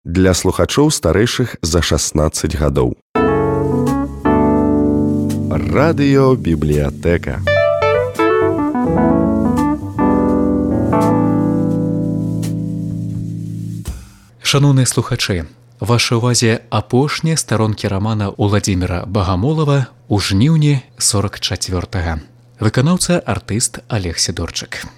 для слухачоў старэйшых за 16 гадоў. Радыёбібліятэка. Шаноўныя слухачы, вашай увазе апошнія старонкі рамана Уладзіміра Багамолава ў жніўні 44-га. Выканаўца артыст Олег Сідорчык.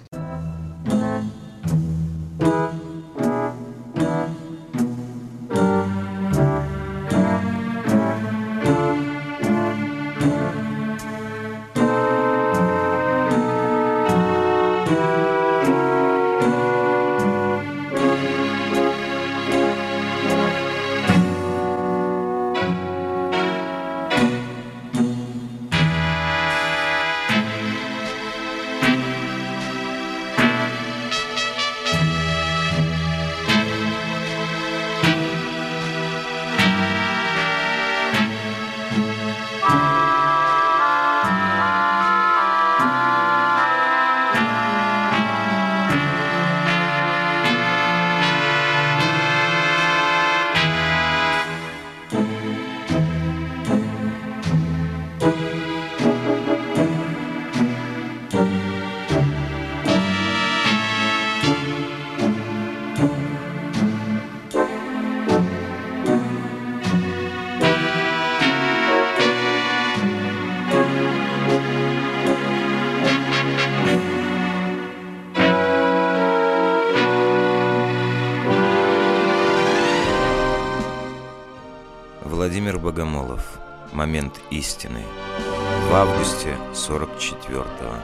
Владимир Богомолов. Момент истины. В августе 44-го.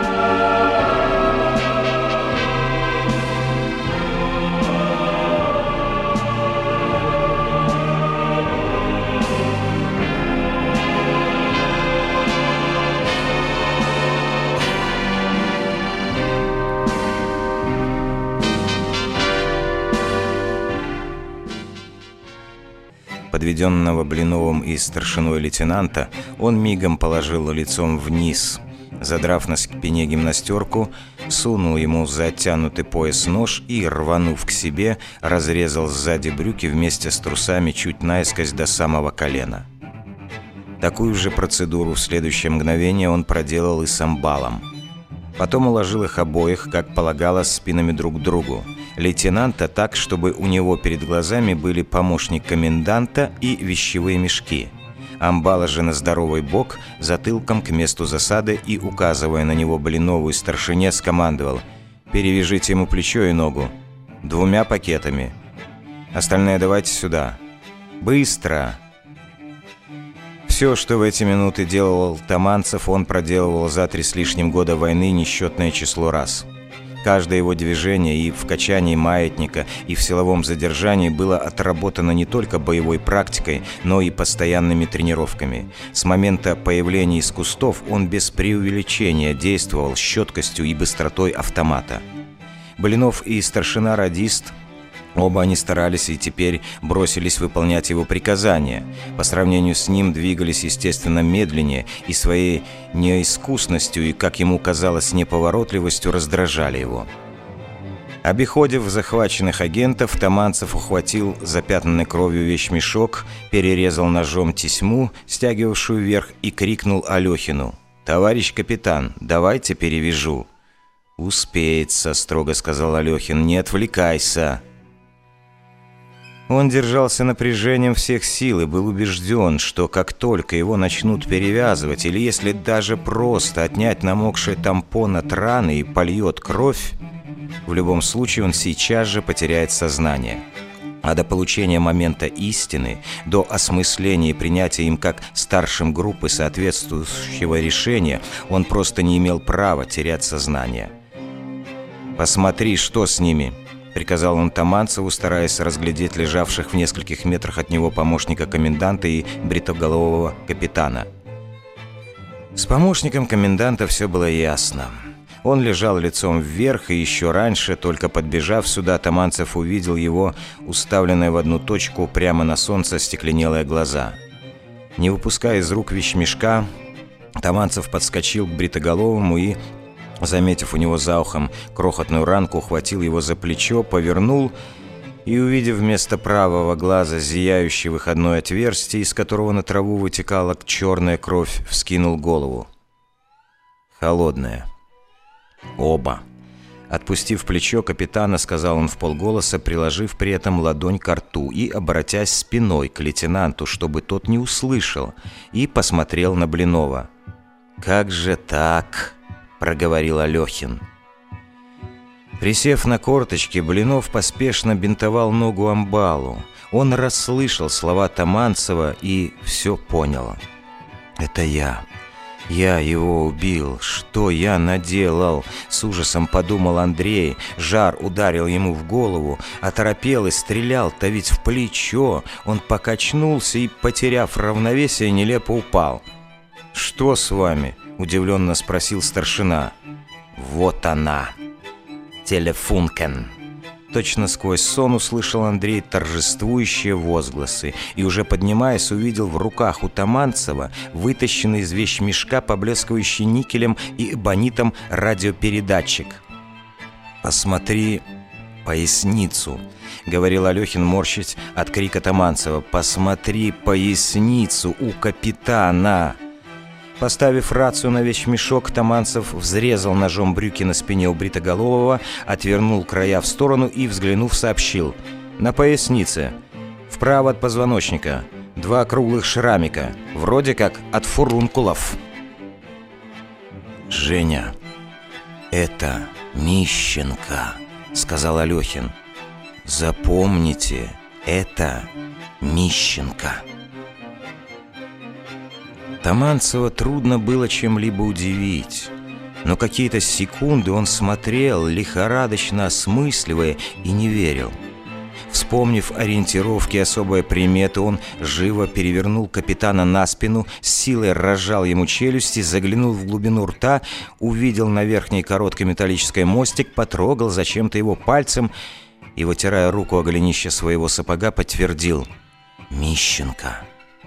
Подведенного Блиновым и старшиной лейтенанта он мигом положил лицом вниз. Задрав на спине гимнастерку, сунул ему за оттянутый пояс нож и, рванув к себе, разрезал сзади брюки вместе с трусами чуть наискось до самого колена. Такую же процедуру в следующее мгновение он проделал и с амбалом. Потом уложил их обоих, как полагалось, спинами друг к другу. Лейтенанта так, чтобы у него перед глазами были помощник коменданта и вещевые мешки. Амбала же на здоровый бок, затылком к месту засады и, указывая на него Блинову и старшине, скомандовал: «Перевяжите ему плечо и ногу. 2 пакетами. Остальное давайте сюда. Быстро!» Все, что в эти минуты делал Таманцев, он проделывал за 3 с лишним года войны несчетное число раз. Каждое его движение и в качании маятника, и в силовом задержании было отработано не только боевой практикой, но и постоянными тренировками. С момента появления из кустов он без преувеличения действовал с четкостью и быстротой автомата. Блинов и старшина-радист, оба они старались и теперь бросились выполнять его приказания. По сравнению с ним двигались, естественно, медленнее и своей неискусностью и, как ему казалось, неповоротливостью раздражали его. Обиходив захваченных агентов, Таманцев ухватил запятнанный кровью вещмешок, перерезал ножом тесьму, стягивавшую вверх, и крикнул Алехину: «Товарищ капитан, давайте перевяжу». «Успеется», — строго сказал Алехин, — «не отвлекайся». Он держался напряжением всех сил и был убежден, что как только его начнут перевязывать, или если даже просто отнять намокший тампон от раны и польет кровь, в любом случае он сейчас же потеряет сознание. А до получения момента истины, до осмысления и принятия им как старшим группы соответствующего решения, он просто не имел права терять сознание. «Посмотри, что с ними», — приказал он Таманцеву, стараясь разглядеть лежавших в нескольких метрах от него помощника коменданта и бритоголового капитана. С помощником коменданта все было ясно. Он лежал лицом вверх, и еще раньше, только подбежав сюда, Таманцев увидел его, уставленные в одну точку прямо на солнце стекленелые глаза. Не выпуская из рук вещмешка, Таманцев подскочил к бритоголовому и, заметив у него за ухом крохотную ранку, ухватил его за плечо, повернул и, увидев вместо правого глаза зияющее выходное отверстие, из которого на траву вытекала черная кровь, вскинул голову. Холодная. Оба. Отпустив плечо капитана, сказал он вполголоса, приложив при этом ладонь ко рту и обратясь спиной к лейтенанту, чтобы тот не услышал, и посмотрел на Блинова. «Как же так?» – проговорил Алехин. Присев на корточки, Блинов поспешно бинтовал ногу амбалу. Он расслышал слова Таманцева и все понял. «Это я. Я его убил. Что я наделал?» С ужасом подумал Андрей. Жар ударил ему в голову. Оторопел и стрелял-то ведь в плечо. Он покачнулся и, потеряв равновесие, нелепо упал. «Что с вами?» – удивленно спросил старшина. «Вот она. Телефункен». Точно сквозь сон услышал Андрей торжествующие возгласы и, уже поднимаясь, увидел в руках у Таманцева вытащенный из вещмешка, поблескивающий никелем и эбонитом, радиопередатчик. «Посмотри поясницу», — говорил Алехин, морщась от крика Таманцева. «Посмотри поясницу у капитана». Поставив рацию на вещмешок, Таманцев взрезал ножом брюки на спине у бритоголового, отвернул края в сторону и, взглянув, сообщил: «На пояснице, вправо от позвоночника, 2 круглых шрамика, вроде как от фурункулов». «Женя, это Мищенко», — сказал Алехин. «Запомните, это Мищенко». Таманцева трудно было чем-либо удивить, но какие-то секунды он смотрел, лихорадочно осмысливая, и не верил. Вспомнив ориентировки и особые приметы, он живо перевернул капитана на спину, с силой разжал ему челюсти, заглянул в глубину рта, увидел на верхней короткой металлической мостик, потрогал зачем-то его пальцем и, вытирая руку о голенище своего сапога, подтвердил: «Мищенко».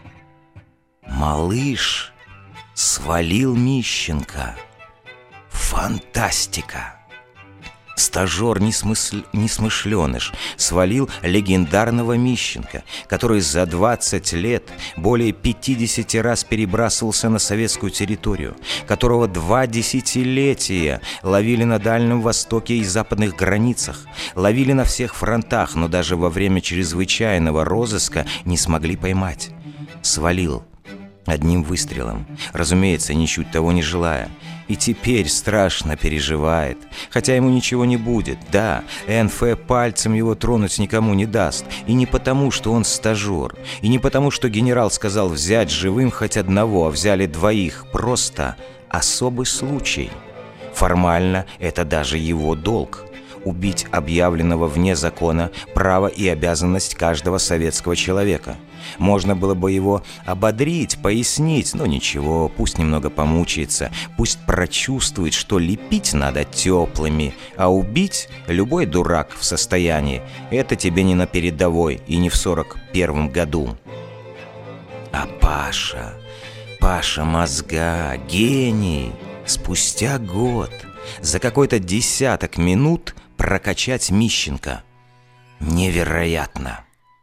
Малыш свалил Мищенко. Фантастика! Стажер несмышленыш свалил легендарного Мищенко, который за 20 лет более 50 раз перебрасывался на советскую территорию, которого 2 десятилетия ловили на Дальнем Востоке и западных границах, ловили на всех фронтах, но даже во время чрезвычайного розыска не смогли поймать. Свалил одним выстрелом, разумеется, ничуть того не желая. И теперь страшно переживает, хотя ему ничего не будет. Да, НФ пальцем его тронуть никому не даст. И не потому, что он стажер, и не потому, что генерал сказал взять живым хоть одного, а взяли 2. Просто особый случай. Формально это даже его долг. Убить объявленного вне закона – право и обязанность каждого советского человека. Можно было бы его ободрить, пояснить, но ничего, пусть немного помучается, пусть прочувствует, что лепить надо теплыми, а убить любой дурак в состоянии. Это тебе не на передовой и не в 41-м году. А Паша мозга, гений, спустя год, за какой-то десяток минут прокачать Мищенко. Невероятно.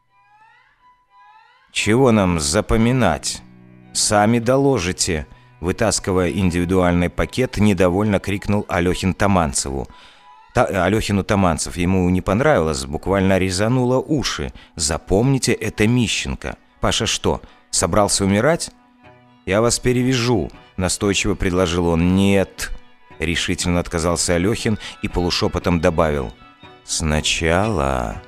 «Чего нам запоминать? Сами доложите», — вытаскивая индивидуальный пакет, недовольно крикнул Алехин Таманцеву. Алехину Таманцев ему не понравилось, буквально резануло уши. «Запомните, это Мищенко». «Паша что, собрался умирать?» «Я вас перевяжу», — настойчиво предложил он. «Нет», — решительно отказался Алехин и полушепотом добавил: «Сначала».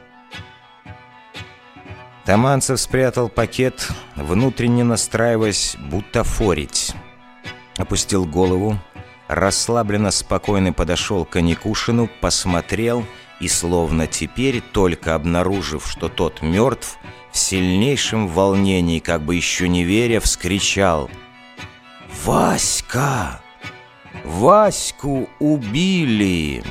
Таманцев спрятал пакет, внутренне настраиваясь бутафорить. Опустил голову, расслабленно спокойно подошел к Аникушину, посмотрел и, словно теперь, только обнаружив, что тот мертв, в сильнейшем волнении, как бы еще не веря, вскричал: «Васька! Ваську убили!»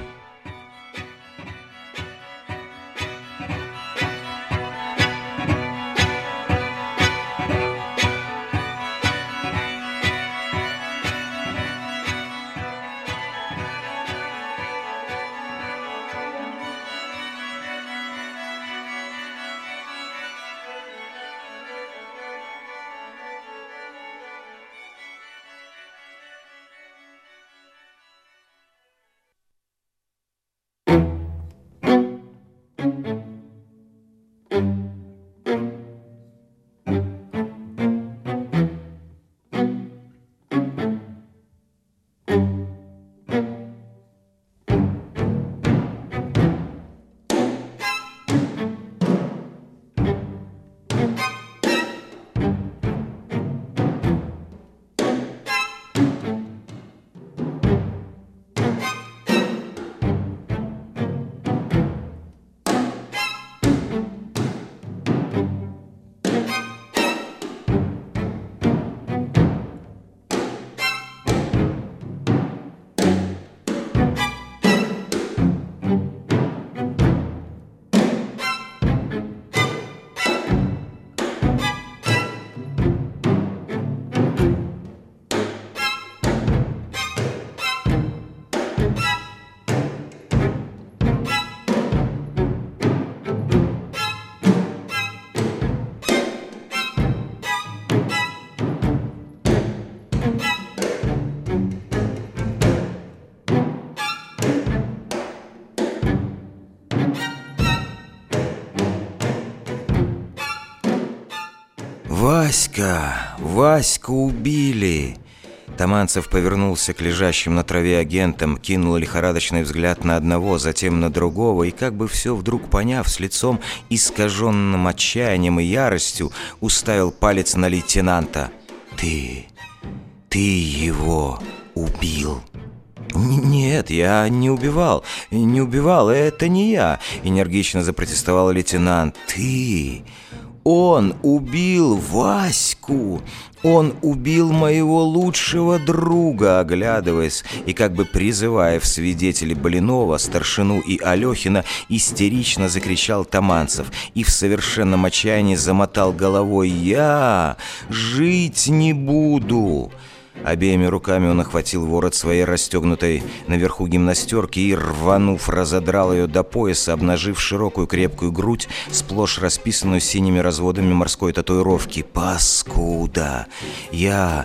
«Васька! Ваську убили!» Таманцев повернулся к лежащим на траве агентам, кинул лихорадочный взгляд на одного, затем на другого, и, как бы все вдруг поняв, с лицом искаженным отчаянием и яростью, уставил палец на лейтенанта. «Ты его убил!» «Нет, я не убивал, это не я», — энергично запротестовал лейтенант. Он убил Ваську! Он убил моего лучшего друга!» Оглядываясь и как бы призывая в свидетели Блинова, Старшину и Алехина, истерично закричал Таманцев и в совершенном отчаянии замотал головой. «Я жить не буду!» Обеими руками он охватил ворот своей расстегнутой наверху гимнастерки и, рванув, разодрал ее до пояса, обнажив широкую крепкую грудь, сплошь расписанную синими разводами морской татуировки. «Паскуда! Я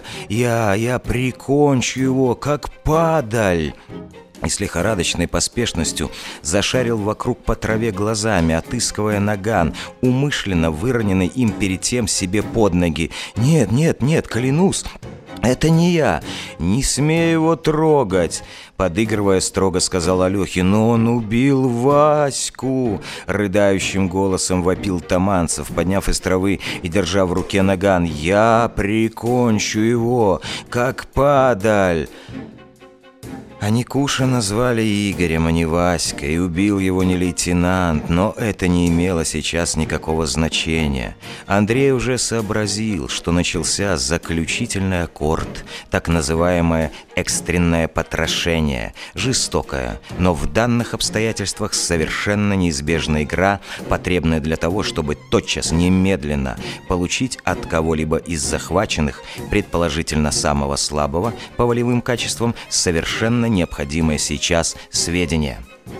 прикончу его, как падаль!» И с лихорадочной поспешностью зашарил вокруг по траве глазами, отыскивая наган, умышленно выроненный им перед тем себе под ноги. «Нет, клянусь! Это не я! Не смей его трогать!» Подыгрывая, строго сказал Алехин. «Но он убил Ваську!» Рыдающим голосом вопил Таманцев, подняв из травы и держа в руке наган. «Я прикончу его, как падаль!» Аникуша назвали Игорем, а не Васькой, и убил его не лейтенант, но это не имело сейчас никакого значения. Андрей уже сообразил, что начался заключительный аккорд, так называемое экстренное потрошение, жестокая, но в данных обстоятельствах совершенно неизбежная игра, потребная для того, чтобы тотчас, немедленно получить от кого-либо из захваченных, предположительно самого слабого, по волевым качествам, совершенно необходимое сейчас сведения.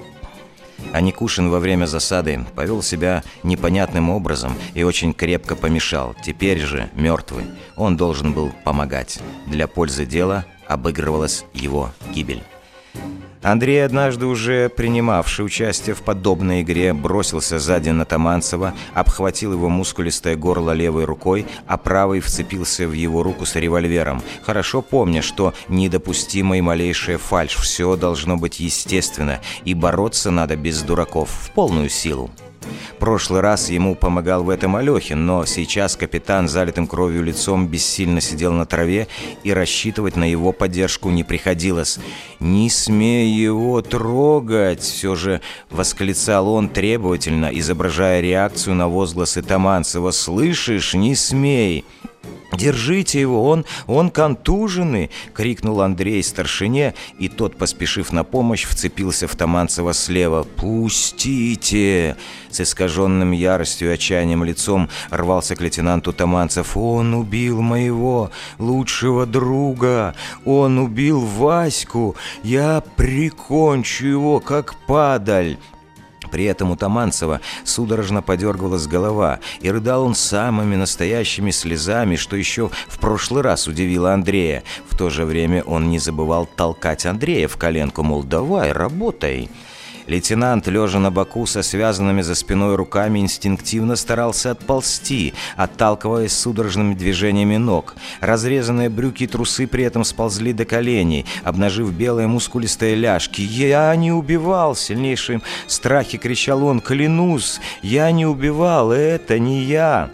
Аникушин во время засады повел себя непонятным образом и очень крепко помешал. Теперь же, мертвый, он должен был помогать. Для пользы дела обыгрывалась его гибель. Андрей, однажды уже принимавший участие в подобной игре, бросился сзади на Таманцева, обхватил его мускулистое горло левой рукой, а правой вцепился в его руку с револьвером, хорошо помня, что недопустима и малейшая фальшь, все должно быть естественно, и бороться надо без дураков, в полную силу. Прошлый раз ему помогал в этом Алехин, но сейчас капитан, залитым кровью лицом, бессильно сидел на траве, и рассчитывать на его поддержку не приходилось. «Не смей его трогать!» — все же восклицал он требовательно, изображая реакцию на возгласы Таманцева. «Слышишь, не смей!» «Держите его, он контуженный!» — крикнул Андрей старшине, и тот, поспешив на помощь, вцепился в Таманцева слева. «Пустите!» — с искаженным яростью и отчаянием лицом рвался к лейтенанту Таманцев. «Он убил моего лучшего друга! Он убил Ваську! Я прикончу его, как падаль!» При этом у Таманцева судорожно подергалась голова, и рыдал он самыми настоящими слезами, что еще в прошлый раз удивило Андрея. В то же время он не забывал толкать Андрея в коленку, мол, давай, работай. Лейтенант, лежа на боку со связанными за спиной руками, инстинктивно старался отползти, отталкиваясь судорожными движениями ног. Разрезанные брюки и трусы при этом сползли до коленей, обнажив белые мускулистые ляжки. «Я не убивал!» — в сильнейшем страхе кричал он. «Клянусь, я не убивал, это не я!»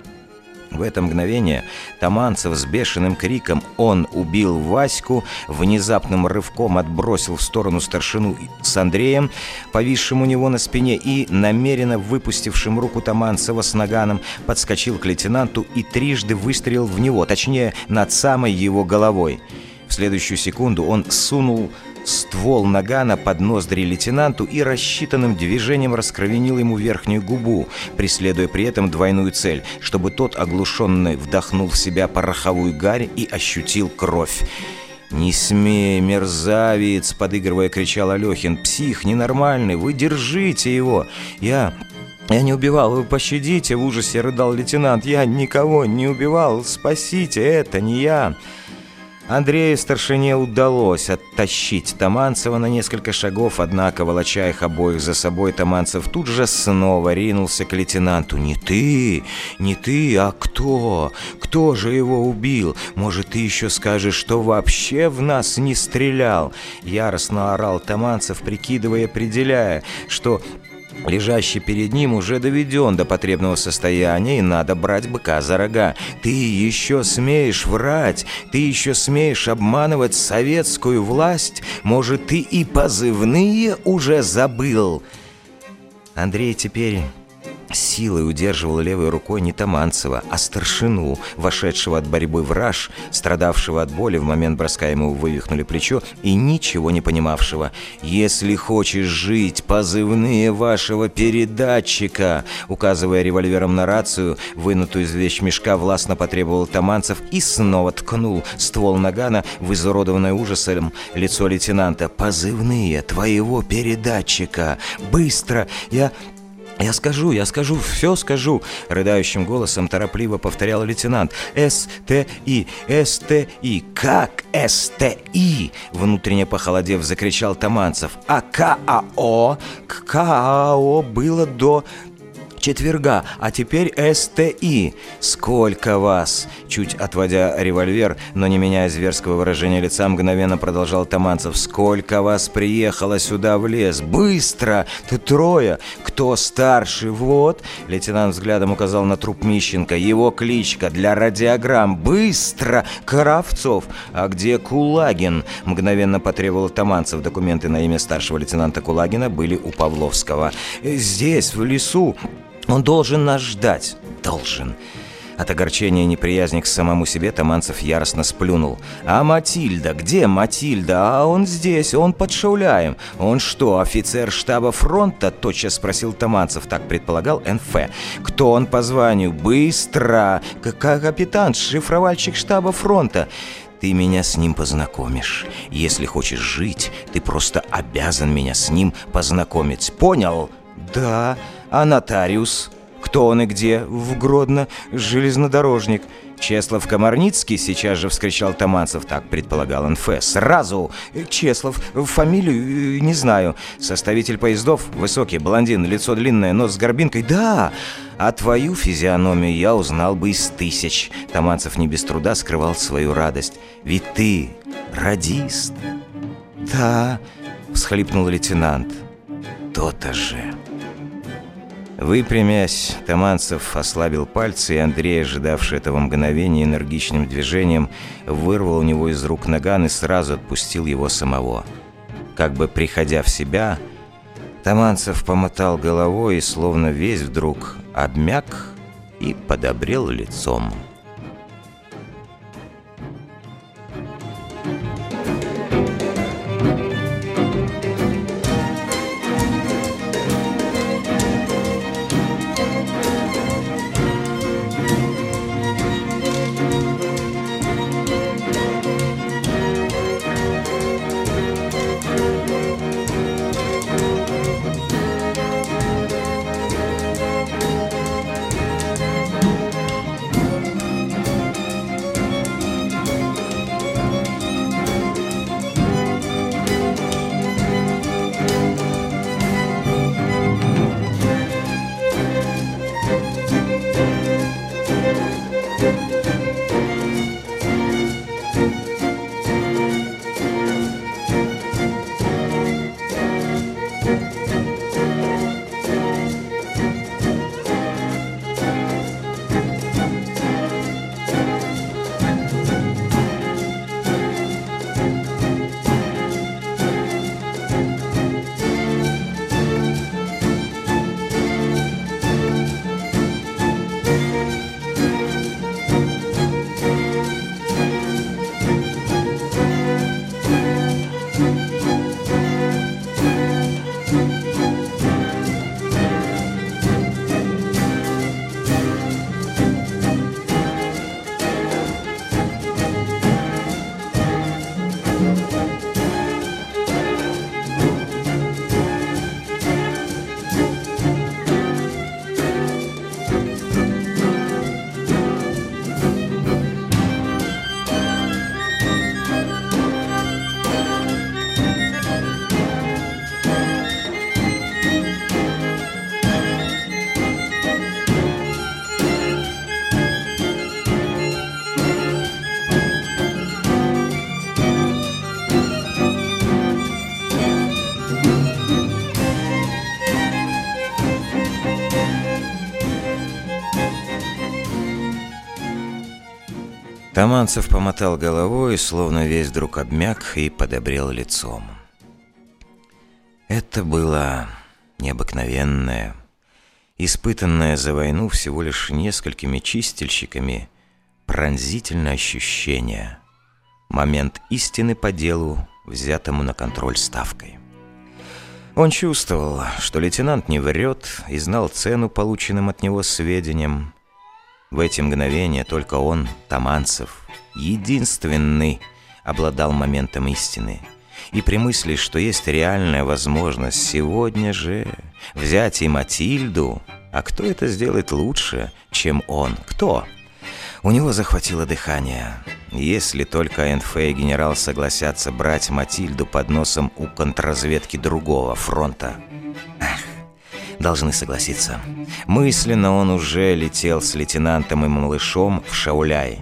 В это мгновение Таманцев с бешеным криком «Он убил Ваську!» внезапным рывком отбросил в сторону старшину с Андреем, повисшим у него на спине, и, намеренно выпустившим руку Таманцева с наганом, подскочил к лейтенанту и трижды выстрелил в него, точнее, над самой его головой. В следующую секунду он сунул ствол нагана под ноздри лейтенанту и рассчитанным движением раскровенил ему верхнюю губу, преследуя при этом двойную цель, чтобы тот, оглушенный, вдохнул в себя пороховую гарь и ощутил кровь. «Не смей, мерзавец!» — подыгрывая, кричал Алехин. «Псих ненормальный, вы держите его! Я не убивал, вы пощадите!» — в ужасе рыдал лейтенант. «Я никого не убивал, спасите, это не я!» Андрею старшине удалось оттащить Таманцева на несколько шагов, однако, волоча их обоих за собой, Таманцев тут же снова ринулся к лейтенанту. «Не ты, а кто? Кто же его убил? Может, ты еще скажешь, что вообще в нас не стрелял?» Яростно орал Таманцев, прикидывая, определяя, что лежащий перед ним уже доведен до потребного состояния, и надо брать быка за рога. «Ты еще смеешь врать? Ты еще смеешь обманывать советскую власть? Может, ты и позывные уже забыл?» Андрей теперь силой удерживал левой рукой не Таманцева, а старшину, вошедшего от борьбы в раж, страдавшего от боли, в момент броска ему вывихнули плечо, и ничего не понимавшего. «Если хочешь жить, позывные вашего передатчика!» Указывая револьвером на рацию, вынутую из вещмешка, властно потребовал Таманцев и снова ткнул ствол нагана в изуродованное ужасом лицо лейтенанта. «Позывные твоего передатчика! Быстро! Я скажу, все скажу!» Рыдающим голосом торопливо повторял лейтенант. «СТИ, СТИ, как СТИ?» Внутренне похолодев, закричал Таманцев. «А КАО? КАО было до четверга, а теперь СТИ. Сколько вас?» Чуть отводя револьвер, но не меняя зверского выражения лица, мгновенно продолжал Таманцев. «Сколько вас приехало сюда в лес? Быстро! Ты трое! Кто старший? Вот!» Лейтенант взглядом указал на труп Мищенко. «Его кличка для радиограмм. Быстро! Кравцов! А где Кулагин?» Мгновенно потребовал Таманцев. Документы на имя старшего лейтенанта Кулагина были у Павловского. «Здесь, в лесу. Он должен нас ждать. Должен». От огорчения и неприязни к самому себе Таманцев яростно сплюнул. «А Матильда? Где Матильда? А он здесь, он под Шауляем. Он что, офицер штаба фронта?» Тотчас спросил Таманцев. Так предполагал НФ. «Кто он по званию? Быстро! Капитан, шифровальщик штаба фронта». «Ты меня с ним познакомишь. Если хочешь жить, ты просто обязан меня с ним познакомить. Понял?» «Да. А нотариус? Кто он и где?» «В Гродно. Железнодорожник». «Чеслов Комарницкий?» — сейчас же вскричал Таманцев. Так предполагал НФ. «Сразу! Чеслов. Фамилию не знаю. Составитель поездов? Высокий, блондин, лицо длинное, нос с горбинкой?» «Да! А твою физиономию я узнал бы из 1000». Таманцев не без труда скрывал свою радость. «Ведь ты радист». «Да!» — всхлипнул лейтенант. «То-то же!» Выпрямясь, Таманцев ослабил пальцы, и Андрей, ожидавший этого мгновения, энергичным движением вырвал у него из рук наган и сразу отпустил его самого. Как бы приходя в себя, Таманцев помотал головой и словно весь вдруг обмяк и подобрел лицом. Таманцев помотал головой, словно весь вдруг обмяк и подобрел лицом. Это было необыкновенное, испытанное за войну всего лишь несколькими чистильщиками, пронзительное ощущение. Момент истины по делу, взятому на контроль ставкой. Он чувствовал, что лейтенант не врет, и знал цену полученным от него сведениям. В эти мгновения только он, Таманцев, единственный, обладал моментом истины. И при мысли, что есть реальная возможность сегодня же взять и Матильду, а кто это сделает лучше, чем он? Кто? У него захватило дыхание. Если только АНФ и генерал согласятся брать Матильду под носом у контрразведки другого фронта. Должны согласиться. Мысленно он уже летел с лейтенантом и малышом в Шауляй.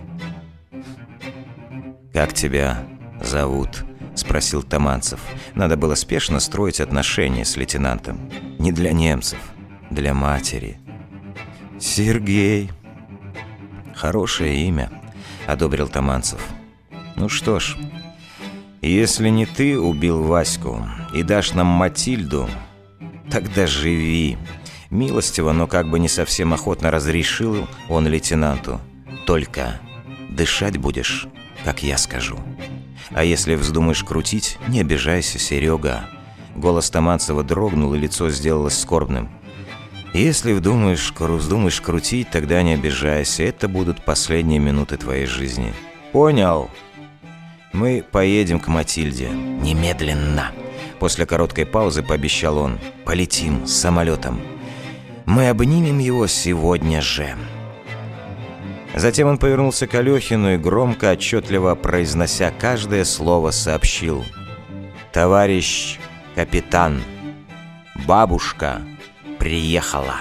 «Как тебя зовут?» — спросил Таманцев. Надо было спешно строить отношения с лейтенантом. Не для немцев, для матери. «Сергей». «Хорошее имя», — одобрил Таманцев. «Ну что ж, если не ты убил Ваську и дашь нам Матильду, тогда живи». Милостиво, но как бы не совсем охотно разрешил он лейтенанту. «Только дышать будешь, как я скажу. А если вздумаешь крутить, не обижайся, Серега». Голос Таманцева дрогнул, и лицо сделалось скорбным. «Если вздумаешь крутить, тогда не обижайся. Это будут последние минуты твоей жизни. Понял? Мы поедем к Матильде. Немедленно». После короткой паузы пообещал он. «Полетим с самолетом. Мы обнимем его сегодня же». Затем он повернулся к Алехину и громко, отчетливо произнося каждое слово, сообщил: «Товарищ капитан, бабушка приехала».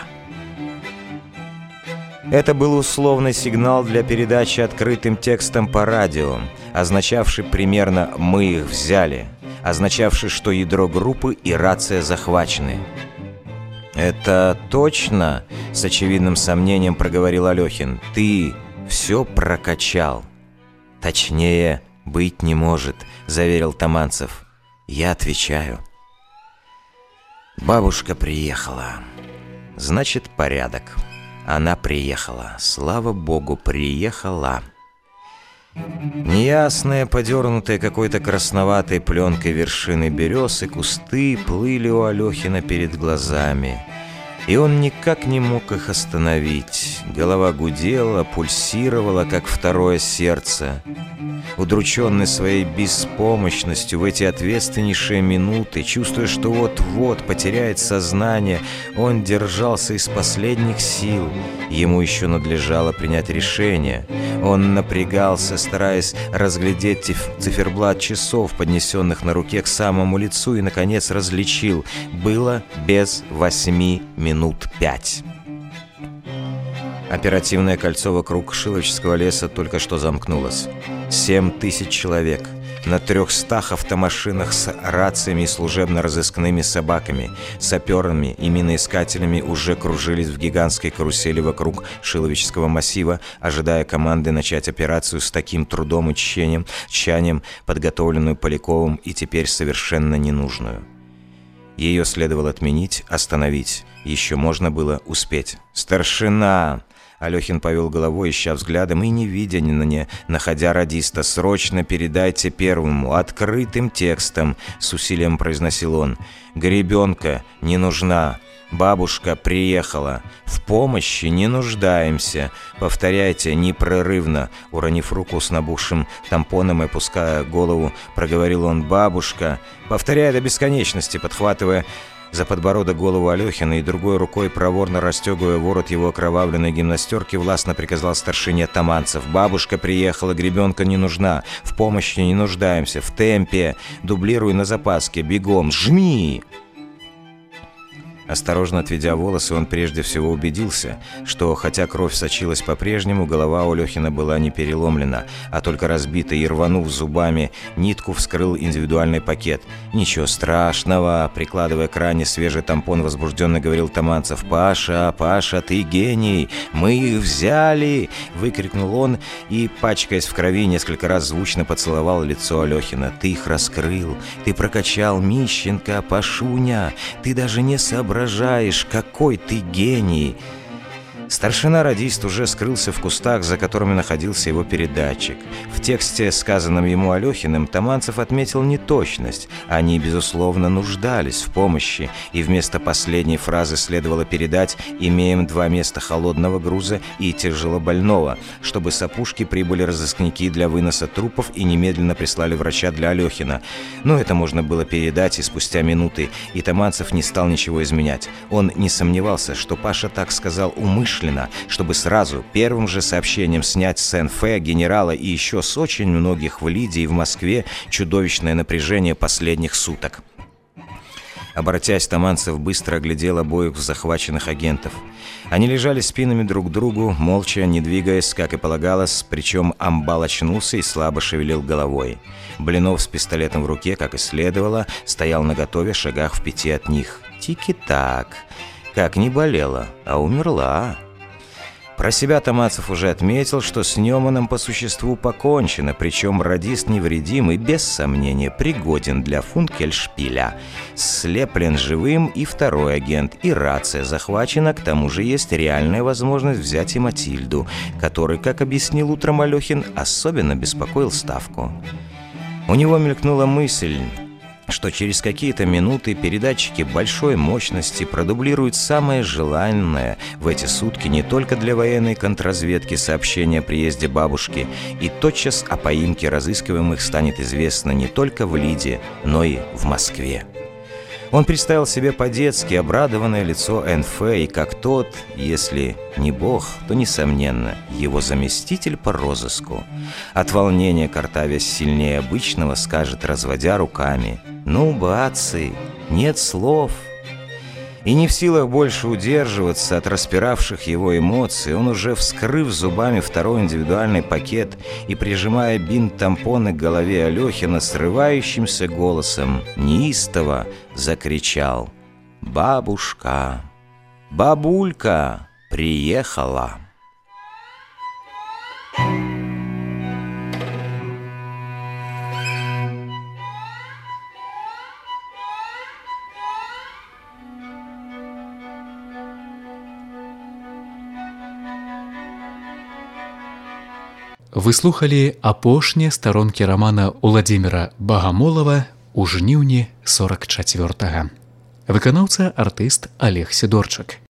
Это был условный сигнал для передачи открытым текстом по радио, означавший примерно «мы их взяли», означавший, что ядро группы и рация захвачены. «Это точно?» — с очевидным сомнением проговорил Алехин. «Ты все прокачал?» «Точнее быть не может», — заверил Таманцев. «Я отвечаю». Бабушка приехала. Значит, порядок. Она приехала. Слава богу, приехала. Неясные, подернутые какой-то красноватой пленкой вершины берез и кусты плыли у Алехина перед глазами. И он никак не мог их остановить. Голова гудела, пульсировала, как второе сердце. Удрученный своей беспомощностью в эти ответственнейшие минуты, чувствуя, что вот-вот потеряет сознание, он держался из последних сил. Ему еще надлежало принять решение. Он напрягался, стараясь разглядеть циферблат часов, поднесенных на руке к самому лицу, и, наконец, различил. Было без 8 минут 5. Оперативное кольцо вокруг Шиловического леса только что замкнулось. 7000 человек. На 300 автомашинах с рациями и служебно-розыскными собаками, саперами и миноискателями уже кружились в гигантской карусели вокруг Шиловического массива, ожидая команды начать операцию с таким трудом и тщанием, подготовленную Поляковым и теперь совершенно ненужную. Ее следовало отменить, остановить. Еще можно было успеть. «Старшина!» Алехин повел головой, ища взглядом, и, не видя, находя радиста: «Срочно передайте первому, открытым текстом», — с усилием произносил он. «Гребенка не нужна. Бабушка приехала. В помощи не нуждаемся. Повторяйте непрерывно». Уронив руку с набухшим тампоном и опуская голову, проговорил он: «Бабушка». Повторяя до бесконечности, подхватывая за подбородок голову Алехина и другой рукой, проворно расстегивая ворот его окровавленной гимнастерки, властно приказал старшине Таманцев: «Бабушка приехала, гребенка не нужна, в помощи не нуждаемся, в темпе, дублируй на запаске, бегом, жми!» Осторожно отведя волосы, он прежде всего убедился, что, хотя кровь сочилась по-прежнему, голова у Лёхина была не переломлена, а только разбита, и, рванув зубами, нитку вскрыл индивидуальный пакет. «Ничего страшного!» — прикладывая к ране свежий тампон, возбужденно говорил Таманцев. «Паша, Паша, ты гений! Мы их взяли!» — выкрикнул он и, пачкаясь в крови, несколько раз звучно поцеловал лицо Алёхина. «Ты их раскрыл! Ты прокачал, Мищенко, Пашуня! Ты даже не соображаешь, какой ты гений!» Старшина-радист уже скрылся в кустах, за которыми находился его передатчик. В тексте, сказанном ему Алёхиным, Таманцев отметил неточность. Они, безусловно, нуждались в помощи, и вместо последней фразы следовало передать: «Имеем 2 места холодного груза и тяжелобольного», чтобы с опушки прибыли разыскники для выноса трупов и немедленно прислали врача для Алёхина. Но это можно было передать и спустя минуты, и Таманцев не стал ничего изменять. Он не сомневался, что Паша так сказал умышленно, чтобы сразу первым же сообщением снять с НФ, генерала и еще с очень многих в Лидии и в Москве чудовищное напряжение последних суток. Обратясь, Таманцев быстро оглядел обоих захваченных агентов. Они лежали спинами друг к другу, молча, не двигаясь, как и полагалось, причем амбал очнулся и слабо шевелил головой. Блинов с пистолетом в руке, как и следовало, стоял наготове, шагах в 5 от них. Тики-так. Как не болела, а умерла. Про себя Таманцев уже отметил, что с Неманом по существу покончено, причем радист невредим и, без сомнения, пригоден для функельшпиля. Слеплен живым и второй агент, и рация захвачена, к тому же есть реальная возможность взять и Матильду, который, как объяснил утром Алёхин, особенно беспокоил Ставку. У него мелькнула мысль, что через какие-то минуты передатчики большой мощности продублируют самое желанное в эти сутки не только для военной контрразведки сообщение о приезде бабушки, и тотчас о поимке разыскиваемых станет известно не только в Лиде, но и в Москве. Он представил себе по-детски обрадованное лицо НФ, и как тот, если не бог, то, несомненно, его заместитель по розыску. От волнения картавясь сильнее обычного, скажет, разводя руками: «Ну, братцы, нет слов». И не в силах больше удерживаться от распиравших его эмоций, он, уже вскрыв зубами второй индивидуальный пакет и прижимая бинт-тампоны к голове Алёхина, срывающимся голосом неистово закричал: «Бабушка, бабулька приехала!» Вы слухали апошнія старонкі рамана Уладзіміра Багамолава ў жніўні 44-га. Выканаўца артыст Олег Сидорчык.